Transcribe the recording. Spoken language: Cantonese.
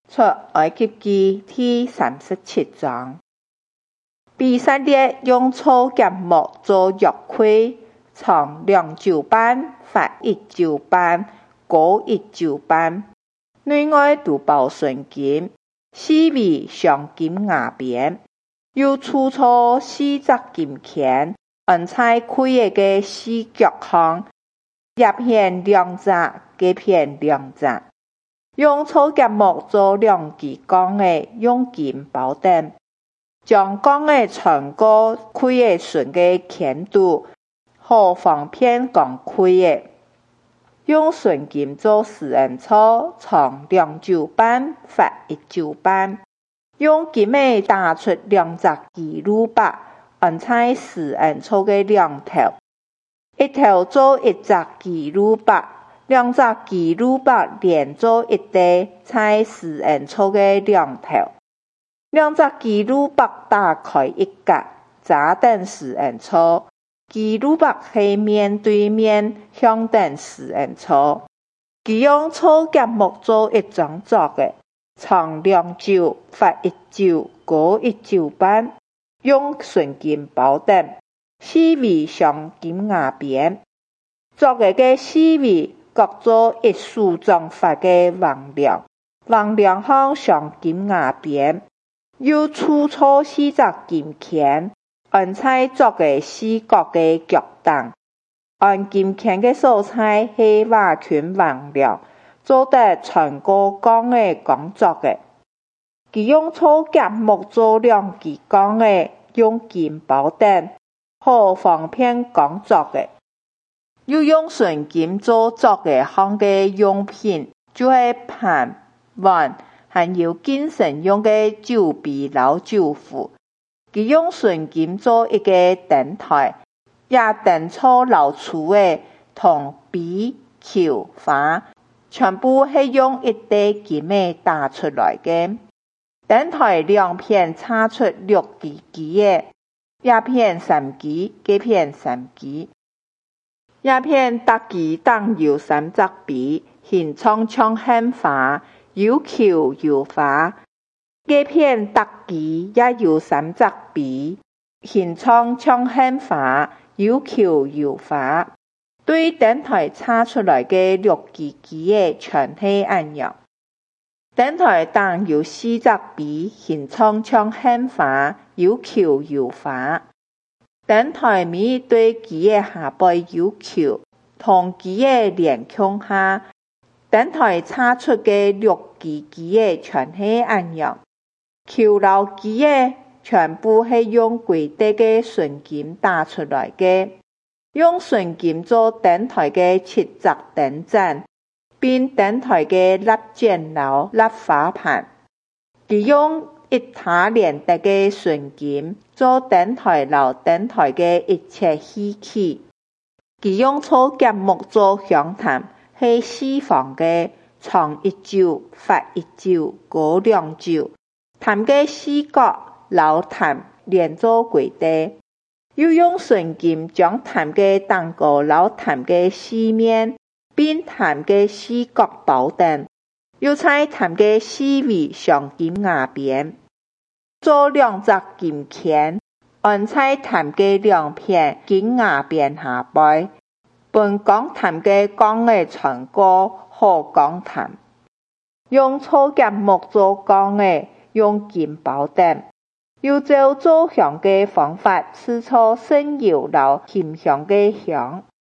出埃及記第37章。以色列用草夾木做約櫃，長2肘半，寬1肘半，高1肘半，內外都包純金，四圍鑲金牙邊，又鑄造4隻金鉗，安在櫃的四角項，一片2隻，各片2隻。用草夾木做2支槓的，用金包頂，將槓的穿過櫃的順的鉗肚，好方便講櫃的。用純金做施恩座，長2肘半，寬1肘半，用金的打出2隻基路伯，安在施恩座的兩頭，一頭做1隻基路伯，2隻基路伯連做一塊，在施恩座的兩頭。2隻基路伯打開一角，扎等施恩座。基路伯是面對面向等施恩座。佢用草夾木做一張桌的，長2肘，寬1肘，高1肘半，用純金包頂，四圍鑲金牙邊。桌的四圍各做一束狀法的橫梁，橫梁上鑲金牙邊，又鑄造4隻金鉗，安在桌的四角的腳檔。按金鉗的所在是瓦圈橫梁，做得穿過槓的工作的。佢用草夾木做2支槓的，用金包頂，好方便工作的。又用純金做作的項的用品，就是盤、碗，還有敬神用的酒杯、酒壺。佢用純金做一個燈臺，也燈座老粗的銅杯、球、花，全部是用一堆金的打出來的。燈臺兩片插出6支旗的，一片3支，各片3支。一片大旗當有3隻杯，形狀像杏花，有球有花。各片大旗也有3隻杯，形狀像杏花，有球有花。對燈臺插出來的6支旗的全是一樣。燈臺當有4隻杯，形狀像杏花，有球有花。燈臺每一對旗的下背有球，同旗的連胸下，燈臺插出的6支旗的全是一樣。球老旗的全部是用貴重的純金打出來的，用純金做燈臺的7隻燈盞，並燈臺的蠟箭樓、蠟花盤。佢用一塔連得的純金做燈臺樓燈臺的一切器器。佢用草夾木做香壇，是4方的，長1肘，寬1肘，高2肘。壇的四角老壇連做貴重，又用純金將壇的當過老壇的四面，並壇的四角包頂，又在壇的四圍鑲金牙邊，做2隻金鉗，安在壇的兩片金牙邊下背，本講壇的槓的穿過好講壇。用草夾木做槓的，用金包頂，又照做香的方法，施出聖油和馨香的香。